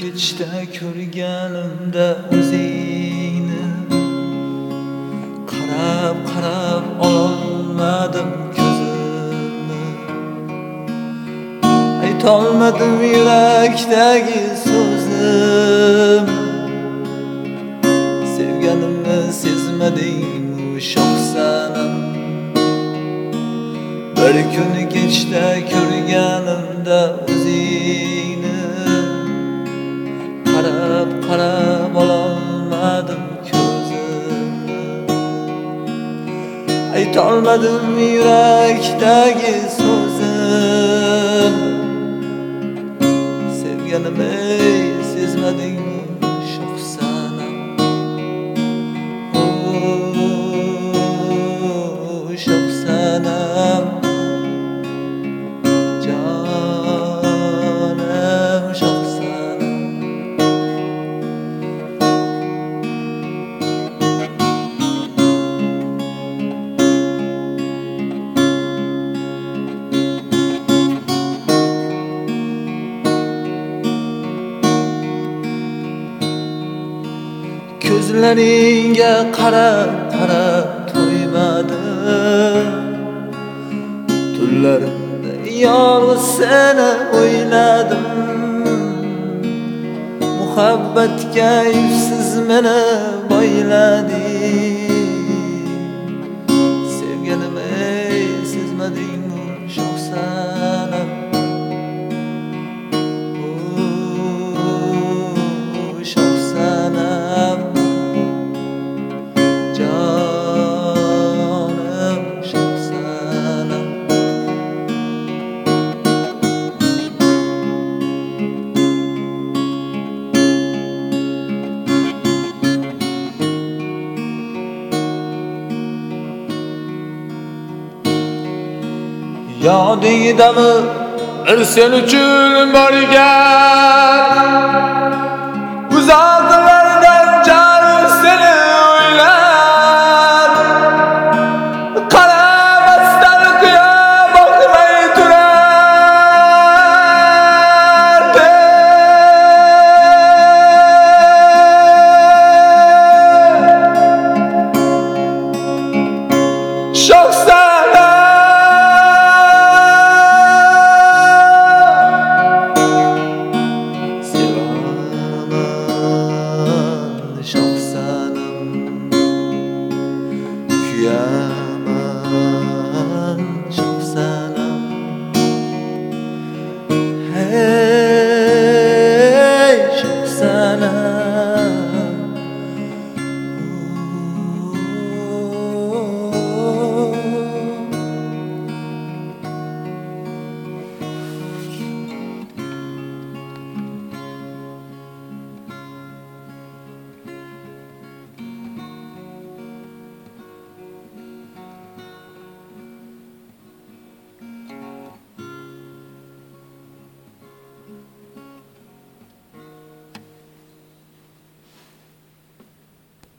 kechda ko'rganimda o'zingni qarab ololmadim ko'zimni, aytolmadim yurakdagi so'zim. Sevganimni sezmadingmi shoh sanam? Bir kun kechda ko'rganimda o'zingni qarab ololmadim ko'zimni, aytolmadim yurakdagi so'zim. Sevganimni sezmadingmi shoh sanam? Shoh sanam, jonim shoh sanam. Ko'zlaringga qarab to'ymadim, tunlarimda yolg'iz seni o'yladim. Muhabbatga yuzsiz meni boylading. Sevganimni sezmadingmi shoh sanam? Shoh sanam, jonim shoh sanam. Yodingdami bir sen uchun borgan uzoqlardan jonim seni